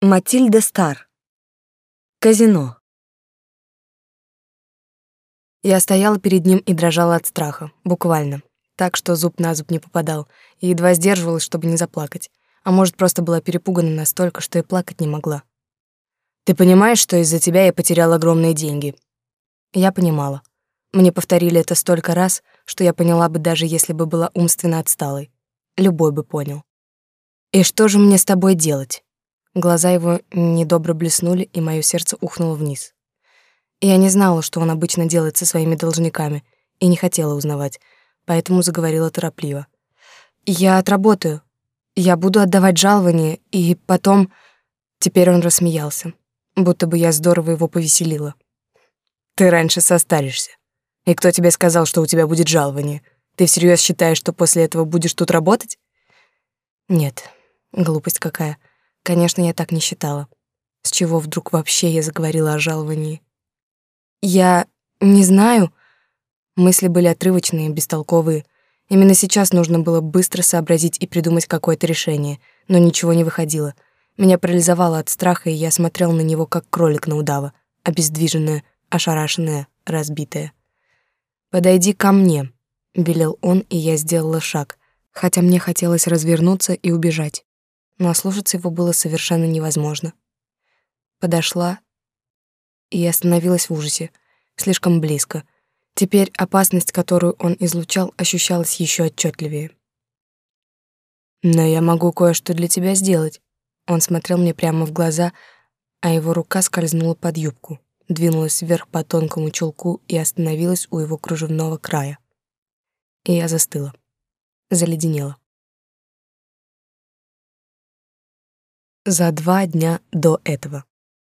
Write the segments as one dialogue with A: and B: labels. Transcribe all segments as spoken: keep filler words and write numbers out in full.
A: Матильда Стар. Казино. Я стояла перед ним и дрожала от страха, буквально, так что зуб на зуб не попадал, и едва сдерживалась, чтобы не заплакать. А может, просто была перепугана настолько, что и плакать не могла. «Ты понимаешь, что из-за тебя я потерял огромные деньги?» Я понимала. Мне повторили это столько раз, что я поняла бы, даже если бы была умственно отсталой. Любой бы понял. «И что же мне с тобой делать?» Глаза его недобро блеснули, и моё сердце ухнуло вниз. Я не знала, что он обычно делает со своими должниками, и не хотела узнавать, поэтому заговорила торопливо. «Я отработаю. Я буду отдавать жалование, и потом...» Теперь он рассмеялся, будто бы я здорово его повеселила. «Ты раньше состаришься. И кто тебе сказал, что у тебя будет жалование? Ты всерьёз считаешь, что после этого будешь тут работать?» «Нет, глупость какая. Конечно, я так не считала. С чего вдруг вообще я заговорила о жаловании? Я не знаю. Мысли были отрывочные, бестолковые. Именно сейчас нужно было быстро сообразить и придумать какое-то решение, но ничего не выходило. Меня парализовало от страха, и я смотрела на него, как кролик на удава, обездвиженная, ошарашенная, разбитая. «Подойди ко мне», — велел он, и я сделала шаг, хотя мне хотелось развернуться и убежать. Но ослушаться его было совершенно невозможно. Подошла и остановилась в ужасе. Слишком близко. Теперь опасность, которую он излучал, ощущалась еще отчетливее. «Но я могу кое-что для тебя сделать». Он смотрел мне прямо в глаза, а его рука скользнула под юбку, двинулась вверх по тонкому чулку и остановилась у его кружевного края. И я застыла, заледенела. За два дня до этого.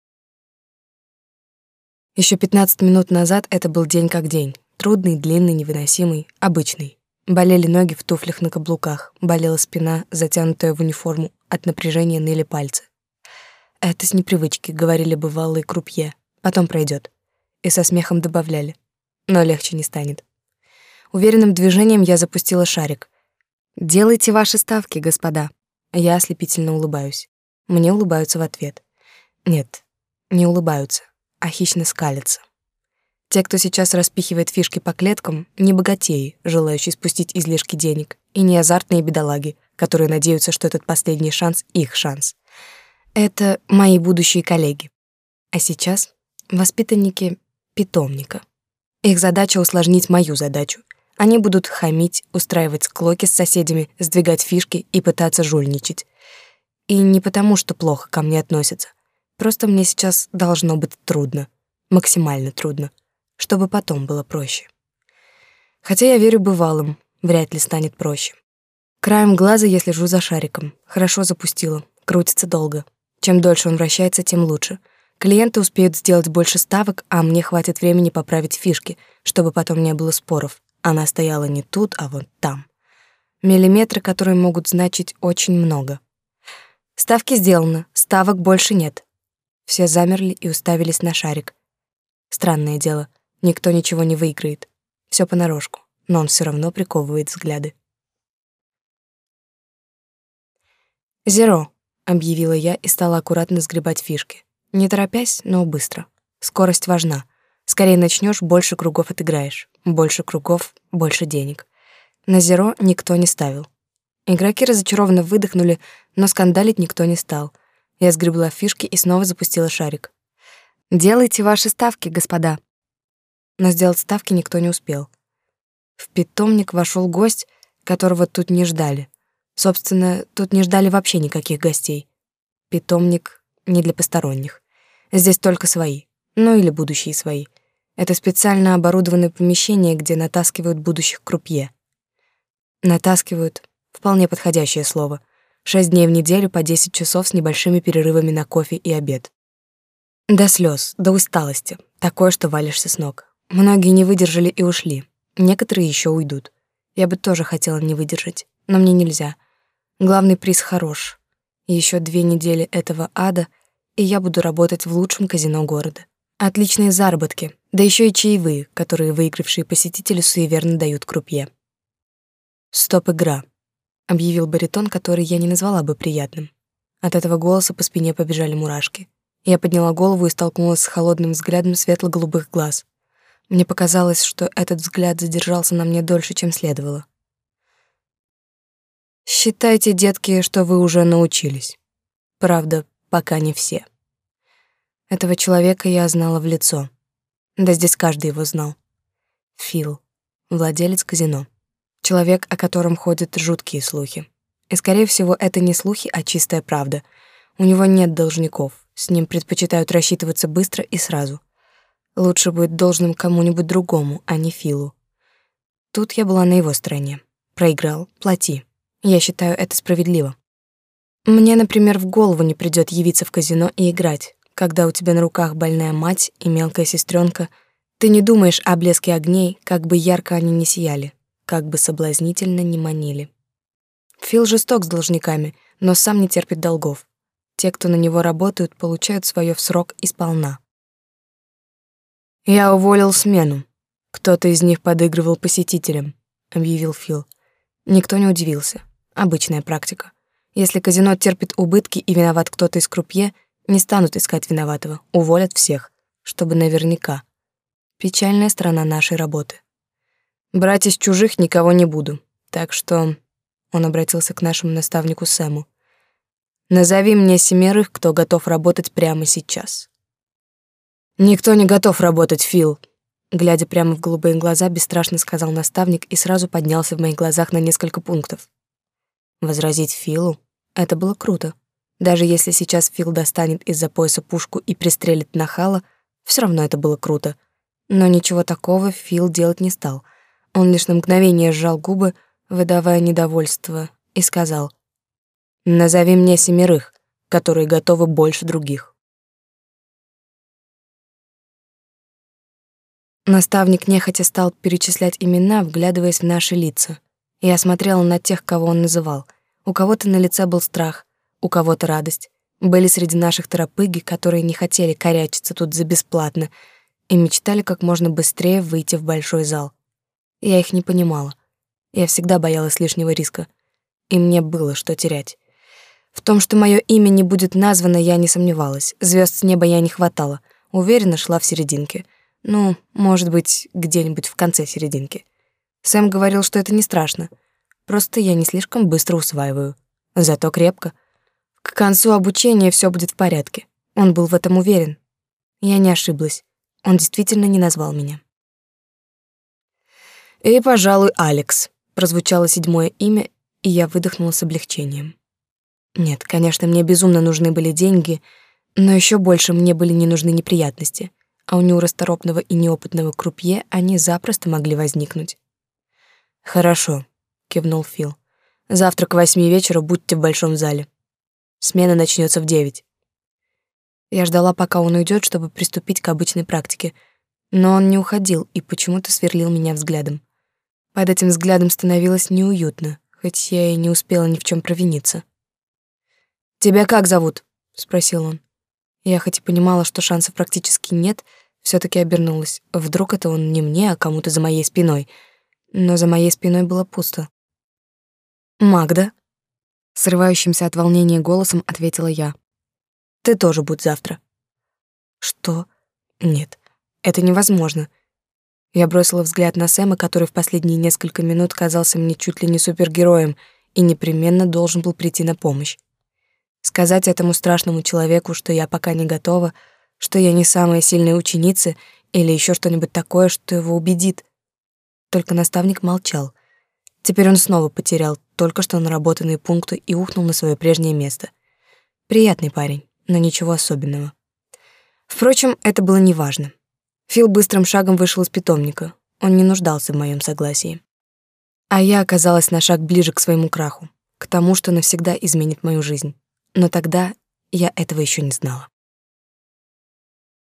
A: Еще пятнадцать минут назад это был день как день. Трудный, длинный, невыносимый, обычный. Болели ноги в туфлях на каблуках, болела спина, затянутая в униформу, от напряжения ныли пальцы. «Это с непривычки», — говорили бывалые крупье. «Потом пройдет». И со смехом добавляли. Но легче не станет. Уверенным движением я запустила шарик. «Делайте ваши ставки, господа». Я ослепительно улыбаюсь. Мне улыбаются в ответ. Нет, не улыбаются, а хищно скалятся. Те, кто сейчас распихивает фишки по клеткам, не богатеи, желающие спустить излишки денег, и не азартные бедолаги, которые надеются, что этот последний шанс — их шанс. Это мои будущие коллеги. А сейчас воспитанники питомника. Их задача — усложнить мою задачу. Они будут хамить, устраивать склоки с соседями, сдвигать фишки и пытаться жульничать. И не потому, что плохо ко мне относятся. Просто мне сейчас должно быть трудно. Максимально трудно. Чтобы потом было проще. Хотя я верю бывалым, вряд ли станет проще. Краем глаза я слежу за шариком. Хорошо запустила. Крутится долго. Чем дольше он вращается, тем лучше. Клиенты успеют сделать больше ставок, а мне хватит времени поправить фишки, чтобы потом не было споров. Она стояла не тут, а вон там. Миллиметры, которые могут значить очень много. Ставки сделаны, ставок больше нет. Все замерли и уставились на шарик. Странное дело, никто ничего не выиграет. Все понарошку, но он все равно приковывает взгляды. «Зеро», — объявила я и стала аккуратно сгребать фишки. Не торопясь, но быстро. Скорость важна. Скорее начнешь, больше кругов отыграешь. Больше кругов — больше денег. На зеро никто не ставил. Игроки разочарованно выдохнули, но скандалить никто не стал. Я сгребла фишки и снова запустила шарик. «Делайте ваши ставки, господа». Но сделать ставки никто не успел. В питомник вошел гость, которого тут не ждали. Собственно, тут не ждали вообще никаких гостей. Питомник не для посторонних. Здесь только свои, ну или будущие свои. Это специально оборудованное помещение, где натаскивают будущих крупье. Натаскивают — вполне подходящее слово. Шесть дней в неделю по десять часов с небольшими перерывами на кофе и обед. До слез, до усталости. Такое, что валишься с ног. Многие не выдержали и ушли. Некоторые еще уйдут. Я бы тоже хотела не выдержать, но мне нельзя. Главный приз хорош. Еще две недели этого ада, и я буду работать в лучшем казино города. Отличные заработки, да еще и чаевые, которые выигравшие посетители суеверно дают крупье. «Стоп-игра», — объявил баритон, который я не назвала бы приятным. От этого голоса по спине побежали мурашки. Я подняла голову и столкнулась с холодным взглядом светло-голубых глаз. Мне показалось, что этот взгляд задержался на мне дольше, чем следовало. «Считайте, детки, что вы уже научились. Правда, пока не все». Этого человека я знала в лицо. Да здесь каждый его знал. Фил, владелец казино. Человек, о котором ходят жуткие слухи. И, скорее всего, это не слухи, а чистая правда. У него нет должников. С ним предпочитают рассчитываться быстро и сразу. Лучше быть должным кому-нибудь другому, а не Филу. Тут я была на его стороне. Проиграл — плати. Я считаю это справедливо. Мне, например, в голову не придёт явиться в казино и играть. Когда у тебя на руках больная мать и мелкая сестренка, ты не думаешь о блеске огней, как бы ярко они ни сияли, как бы соблазнительно ни манили. Фил жесток с должниками, но сам не терпит долгов. Те, кто на него работают, получают своё в срок и сполна. «Я уволил смену. Кто-то из них подыгрывал посетителям», — объявил Фил. Никто не удивился. Обычная практика. Если казино терпит убытки и виноват кто-то из крупье, не станут искать виноватого, уволят всех, чтобы наверняка. Печальная сторона нашей работы. Брать из чужих никого не буду, так что... Он обратился к нашему наставнику Сэму. «Назови мне семерых, кто готов работать прямо сейчас». «Никто не готов работать, Фил», — глядя прямо в голубые глаза, бесстрашно сказал наставник и сразу поднялся в моих глазах на несколько пунктов. Возразить Филу — это было круто. Даже если сейчас Фил достанет из-за пояса пушку и пристрелит нахала, все равно это было круто. Но ничего такого Фил делать не стал. Он лишь на мгновение сжал губы, выдавая недовольство, и сказал: «Назови мне семерых, которые готовы больше других». Наставник нехотя стал перечислять имена, вглядываясь в наши лица. Я смотрела на тех, кого он называл. У кого-то на лице был страх, у кого-то радость. Были среди наших торопыги, которые не хотели корячиться тут за бесплатно и мечтали как можно быстрее выйти в большой зал. Я их не понимала. Я всегда боялась лишнего риска, и мне было что терять. В том, что мое имя не будет названо, я не сомневалась. Звезд с неба я не хватала, уверенно шла в серединке. Ну, может быть, где-нибудь в конце серединки. Сэм говорил, что это не страшно. Просто я не слишком быстро усваиваю. Зато крепко. К концу обучения все будет в порядке. Он был в этом уверен. Я не ошиблась. Он действительно не назвал меня. «И, пожалуй, Алекс», — прозвучало седьмое имя, и я выдохнула с облегчением. Нет, конечно, мне безумно нужны были деньги, но еще больше мне были не нужны неприятности. А у нерасторопного и неопытного крупье они запросто могли возникнуть. «Хорошо», — кивнул Фил. «Завтра к восьми вечера будьте в большом зале. Смена начнется в девять». Я ждала, пока он уйдет, чтобы приступить к обычной практике, но он не уходил и почему-то сверлил меня взглядом. Под этим взглядом становилось неуютно, хоть я и не успела ни в чем провиниться. «Тебя как зовут?» — спросил он. Я хоть и понимала, что шансов практически нет, все таки обернулась. Вдруг это он не мне, а кому-то за моей спиной. Но за моей спиной было пусто. «Магда?» — срывающимся от волнения голосом ответила я. «Ты тоже будь завтра». «Что? Нет, это невозможно». Я бросила взгляд на Сэма, который в последние несколько минут казался мне чуть ли не супергероем и непременно должен был прийти на помощь. Сказать этому страшному человеку, что я пока не готова, что я не самая сильная ученица или еще что-нибудь такое, что его убедит. Только наставник молчал. Теперь он снова потерял только что наработанные пункты и ухнул на свое прежнее место. Приятный парень, но ничего особенного. Впрочем, это было неважно. Фил быстрым шагом вышел из питомника. Он не нуждался в моем согласии. А я оказалась на шаг ближе к своему краху, к тому, что навсегда изменит мою жизнь. Но тогда я этого еще не знала.